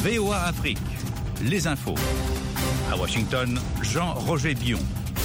VOA Afrique, les infos. À Washington, Jean-Roger Bion.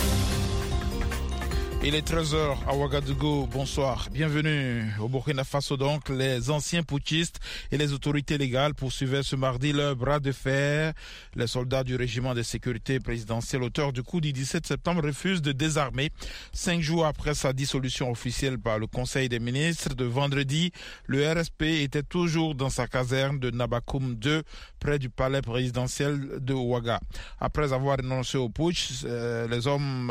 Il est 13h à Ouagadougou. Bonsoir. Bienvenue au Burkina Faso. Donc, les anciens putschistes et les autorités légales poursuivaient ce mardi leur bras de fer. Les soldats du régiment de sécurité présidentielle, auteur du coup du 17 septembre, refusent de désarmer. 5 jours après sa dissolution officielle par le Conseil des ministres de vendredi, le RSP était toujours dans sa caserne de Nabakoum 2, près du palais présidentiel de Ouaga. Après avoir renoncé au putsch, les hommes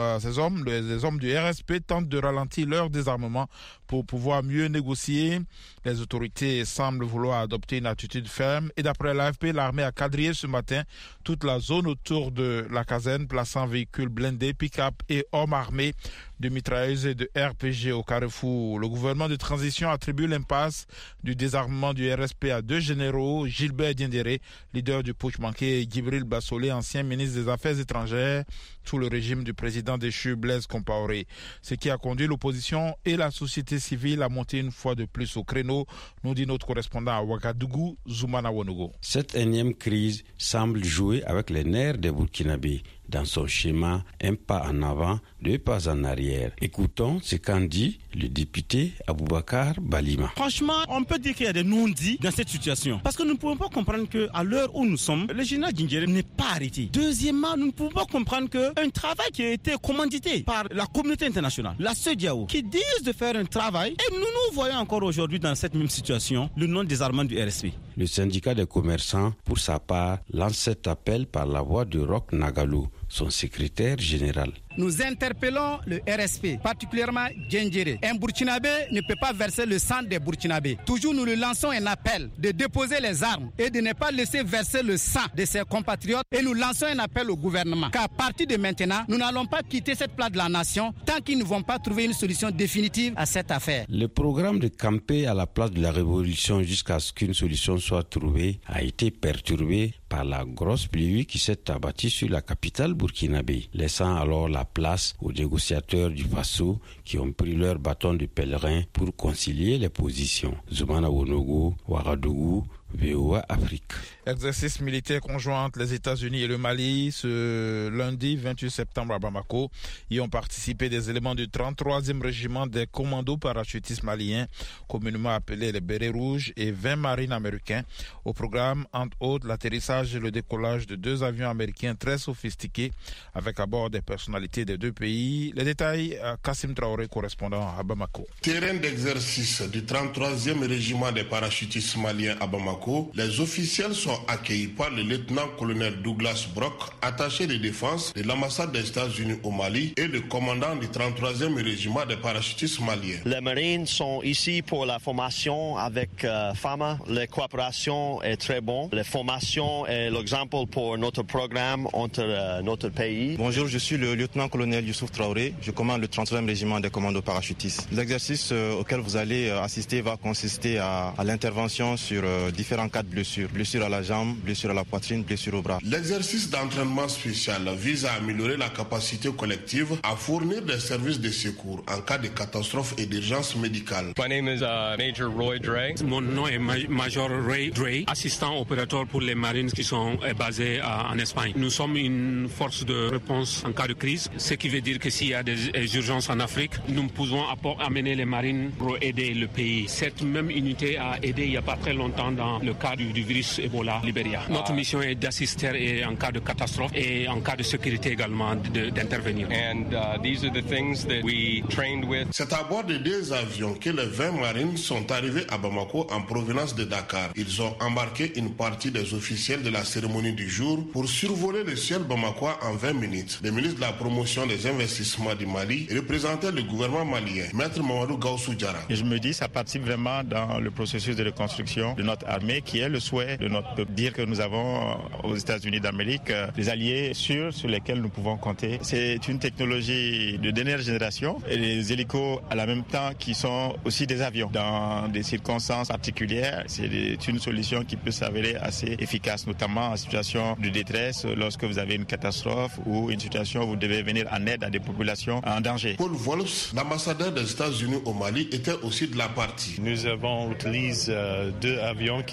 du RSP tentent de ralentir leur désarmement pour pouvoir mieux négocier. Les autorités semblent vouloir adopter une attitude ferme et d'après l'AFP, l'armée a quadrillé ce matin toute la zone autour de la caserne, plaçant véhicules blindés, pick-up et hommes armés de mitrailleuses et de RPG au carrefour. Le gouvernement de transition attribue l'impasse du désarmement du RSP à 2 généraux, Gilbert Diendéré, leader du putsch manqué, et Djibril Bassolé, ancien ministre des Affaires étrangères sous le régime du président déchu Blaise Compaoré. Ce qui a conduit l'opposition et la société civile à monter une fois de plus au créneau, nous dit notre correspondant à Ouagadougou, Zoumana Wonogo. Cette énième crise semble jouer avec les nerfs des Burkinabés. Dans son schéma, un pas en avant, 2 pas en arrière. Écoutons ce qu'en dit le député Aboubakar Balima. Franchement, on peut dire qu'il y a des non-dits dans cette situation. Parce que nous ne pouvons pas comprendre qu'à l'heure où nous sommes, le général Diendéré n'est pas arrêté. Deuxièmement, nous ne pouvons pas comprendre qu'un travail qui a été commandité par la communauté internationale, la CEDEAO, qui disent de faire un travail, et nous voyons encore aujourd'hui dans cette même situation le non-désarmement du RSP. Le syndicat des commerçants, pour sa part, lance cet appel par la voix de Roch Nagalou, son secrétaire général. Nous interpellons le RSP, particulièrement Diendéré. Un Burkinabé ne peut pas verser le sang des Burkinabés. Toujours nous lui lançons un appel de déposer les armes et de ne pas laisser verser le sang de ses compatriotes. Et nous lançons un appel au gouvernement qu'à partir de maintenant, nous n'allons pas quitter cette place de la nation tant qu'ils ne vont pas trouver une solution définitive à cette affaire. Le programme de camper à la place de la révolution jusqu'à ce qu'une solution soit trouvée a été perturbé par la grosse pluie qui s'est abattue sur la capitale burkinabé, laissant alors la place aux négociateurs du Faso qui ont pris leur bâton de pèlerin pour concilier les positions. Zoumana Wonogo, Ouagadougou, VOA Afrique. Exercice militaire conjoint entre les États-Unis et le Mali ce lundi 28 septembre à Bamako. Y ont participé des éléments du 33e régiment des commandos parachutistes maliens, communément appelés les Bérets Rouges, et 20 marines américains. Au programme, entre autres, l'atterrissage et le décollage de 2 avions américains très sophistiqués avec à bord des personnalités des 2 pays. Les détails à Kassim Traoré, correspondant à Bamako. Terrain d'exercice du 33e régiment des parachutistes maliens à Bamako. Les officiels sont accueillis par le lieutenant-colonel Douglas Brock, attaché de défense de l'ambassade des États-Unis au Mali, et le commandant du 33e régiment des parachutistes maliens. Les marines sont ici pour la formation avec FAMA. La coopération est très bonne. La formation est l'exemple pour notre programme entre notre pays. Bonjour, je suis le lieutenant-colonel Youssouf Traoré. Je commande le 33e régiment des commandos parachutistes. L'exercice auquel vous allez assister va consister à l'intervention sur différents cas de blessures. Blessures à la jambe, blessures à la poitrine, blessures au bras. L'exercice d'entraînement spécial vise à améliorer la capacité collective à fournir des services de secours en cas de catastrophe et d'urgence médicale. My name is Major Roy Dre. Mon nom est Major Roy Dre, assistant opérateur pour les marines qui sont basés en Espagne. Nous sommes une force de réponse en cas de crise, ce qui veut dire que s'il y a des urgences en Afrique, nous pouvons amener les marines pour aider le pays. Cette même unité a aidé il n'y a pas très longtemps dans le cas du virus Ebola Libéria. Notre mission est d'assister en cas de catastrophe et en cas de sécurité également d'intervenir. These are the things that we trained with. C'est à bord de 2 avions que les 20 marines sont arrivés à Bamako en provenance de Dakar. Ils ont embarqué une partie des officiels de la cérémonie du jour pour survoler le ciel bamakois en 20 minutes. Le ministre de la promotion des investissements du Mali représentait le gouvernement malien, Maître Mamadou Gaussou Diarra. Et je me dis, ça participe vraiment dans le processus de reconstruction de notre armée, qui est le souhait de notre peuple. Dire que nous avons aux États-Unis d'Amérique des alliés sûrs sur lesquels nous pouvons compter. C'est une technologie de dernière génération et les hélicos à la même temps qui sont aussi des avions. Dans des circonstances particulières, c'est une solution qui peut s'avérer assez efficace, notamment en situation de détresse, lorsque vous avez une catastrophe ou une situation où vous devez venir en aide à des populations en danger. Paul Wolfs, l'ambassadeur des États-Unis au Mali, était aussi de la partie. Nous avons utilisé 2 avions qui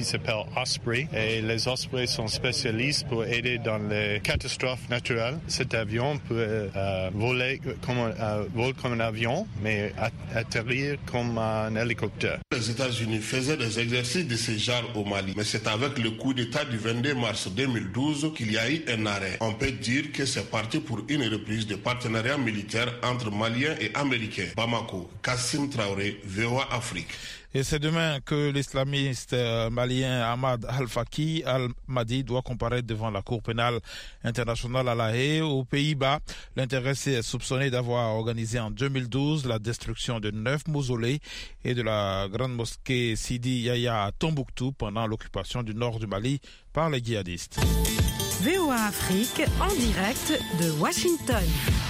s'appelle Osprey. Et les Osprey sont spécialistes pour aider dans les catastrophes naturelles. Cet avion peut voler comme un avion, mais atterrir comme un hélicoptère. Les États-Unis faisaient des exercices de ce genre au Mali, mais c'est avec le coup d'État du 22 mars 2012 qu'il y a eu un arrêt. On peut dire que c'est parti pour une reprise de partenariat militaire entre Maliens et Américains. Bamako, Kassim Traoré, VOA Afrique. Et c'est demain que l'islamiste malien Ahmad Al-Faki Al-Mahdi doit comparaître devant la Cour pénale internationale à La Haye, aux Pays-Bas. L'intéressé est soupçonné d'avoir organisé en 2012 la destruction de 9 mausolées et de la grande mosquée Sidi Yahya à Tombouctou pendant l'occupation du nord du Mali par les djihadistes. VOA Afrique en direct de Washington.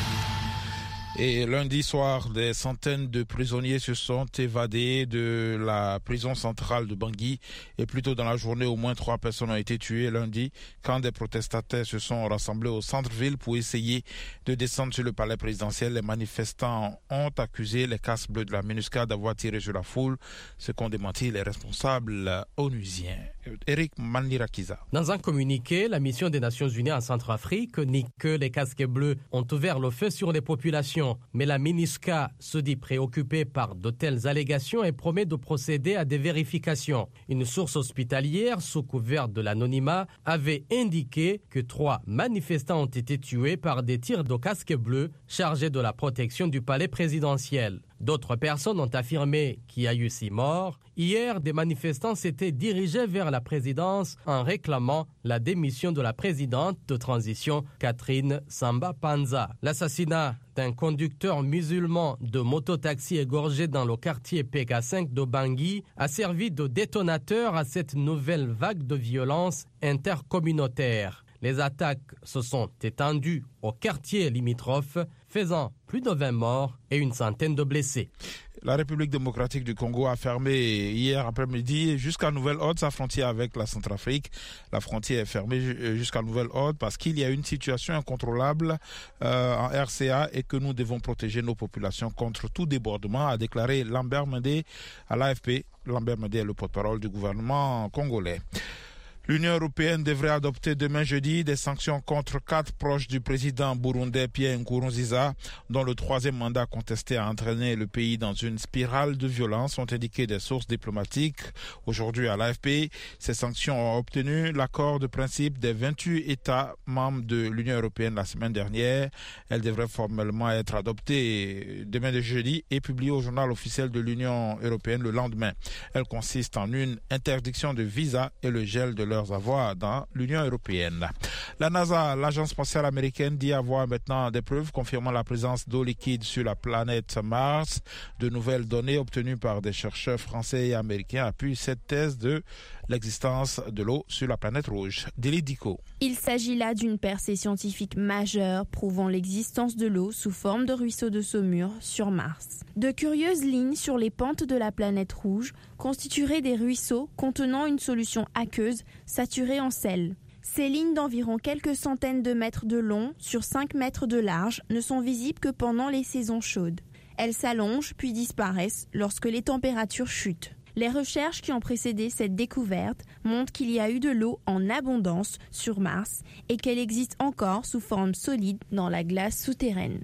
Et lundi soir, des centaines de prisonniers se sont évadés de la prison centrale de Bangui. Et plus tôt dans la journée, au moins 3 personnes ont été tuées lundi quand des protestataires se sont rassemblés au centre-ville pour essayer de descendre sur le palais présidentiel. Les manifestants ont accusé les casques bleus de la MINUSCA d'avoir tiré sur la foule, ce qu'ont démenti les responsables onusiens. Eric Manlirakiza. Dans un communiqué, la mission des Nations Unies en Centrafrique nie que les casques bleus ont ouvert le feu sur les populations. Mais la MINUSCA se dit préoccupée par de telles allégations et promet de procéder à des vérifications. Une source hospitalière, sous couvert de l'anonymat, avait indiqué que 3 manifestants ont été tués par des tirs de casques bleus chargés de la protection du palais présidentiel. D'autres personnes ont affirmé qu'il y a eu 6 morts. Hier, des manifestants s'étaient dirigés vers la présidence en réclamant la démission de la présidente de transition, Catherine Samba Panza. L'assassinat d'un conducteur musulman de mototaxi égorgé dans le quartier PK5 de Bangui a servi de détonateur à cette nouvelle vague de violence intercommunautaire. Les attaques se sont étendues au quartier limitrophe, faisant plus de 20 morts et une centaine de blessés. La République démocratique du Congo a fermé hier après-midi jusqu'à nouvel ordre sa frontière avec la Centrafrique. La frontière est fermée jusqu'à nouvel ordre parce qu'il y a une situation incontrôlable en RCA et que nous devons protéger nos populations contre tout débordement, a déclaré Lambert Mende à l'AFP. Lambert Mende est le porte-parole du gouvernement congolais. L'Union européenne devrait adopter demain jeudi des sanctions contre 4 proches du président burundais Pierre Nkurunziza, dont le 3e mandat contesté a entraîné le pays dans une spirale de violence, ont indiqué des sources diplomatiques. Aujourd'hui à l'AFP, ces sanctions ont obtenu l'accord de principe des 28 États membres de l'Union européenne la semaine dernière. Elles devraient formellement être adoptées demain de jeudi et publiées au journal officiel de l'Union européenne le lendemain. Elles consistent en une interdiction de visa et le gel de leurs avoirs dans l'Union européenne. La NASA, l'agence spatiale américaine, dit avoir maintenant des preuves confirmant la présence d'eau liquide sur la planète Mars. De nouvelles données obtenues par des chercheurs français et américains appuient cette thèse de l'existence de l'eau sur la planète rouge. Dili Diko. Il s'agit là d'une percée scientifique majeure prouvant l'existence de l'eau sous forme de ruisseaux de saumure sur Mars. De curieuses lignes sur les pentes de la planète rouge constitueraient des ruisseaux contenant une solution aqueuse saturée en sel. Ces lignes d'environ quelques centaines de mètres de long sur 5 mètres de large ne sont visibles que pendant les saisons chaudes. Elles s'allongent puis disparaissent lorsque les températures chutent. Les recherches qui ont précédé cette découverte montrent qu'il y a eu de l'eau en abondance sur Mars et qu'elle existe encore sous forme solide dans la glace souterraine.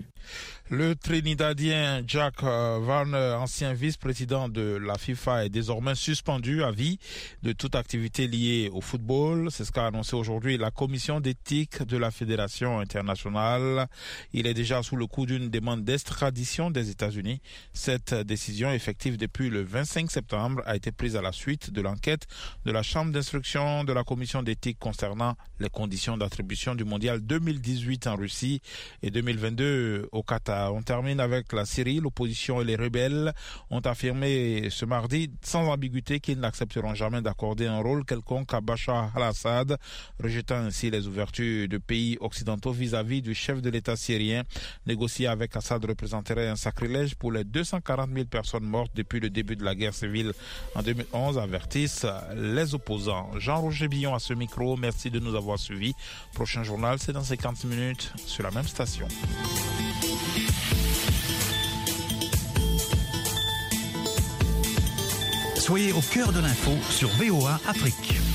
Le Trinidadien Jack Varner, ancien vice-président de la FIFA, est désormais suspendu à vie de toute activité liée au football. C'est ce qu'a annoncé aujourd'hui la commission d'éthique de la Fédération internationale. Il est déjà sous le coup d'une demande d'extradition des États-Unis. Cette décision, effective depuis le 25 septembre, a été prise à la suite de l'enquête de la Chambre d'instruction de la commission d'éthique concernant les conditions d'attribution du mondial 2018 en Russie et 2022 au Qatar. On termine avec la Syrie. L'opposition et les rebelles ont affirmé ce mardi sans ambiguïté qu'ils n'accepteront jamais d'accorder un rôle quelconque à Bachar al-Assad, rejetant ainsi les ouvertures de pays occidentaux vis-à-vis du chef de l'État syrien. Négocier avec Assad représenterait un sacrilège pour les 240 000 personnes mortes depuis le début de la guerre civile en 2011, avertissent les opposants. Jean-Roger Billon à ce micro, merci de nous avoir suivis. Prochain journal, c'est dans 50 minutes sur la même station. Soyez au cœur de l'info sur VOA Afrique.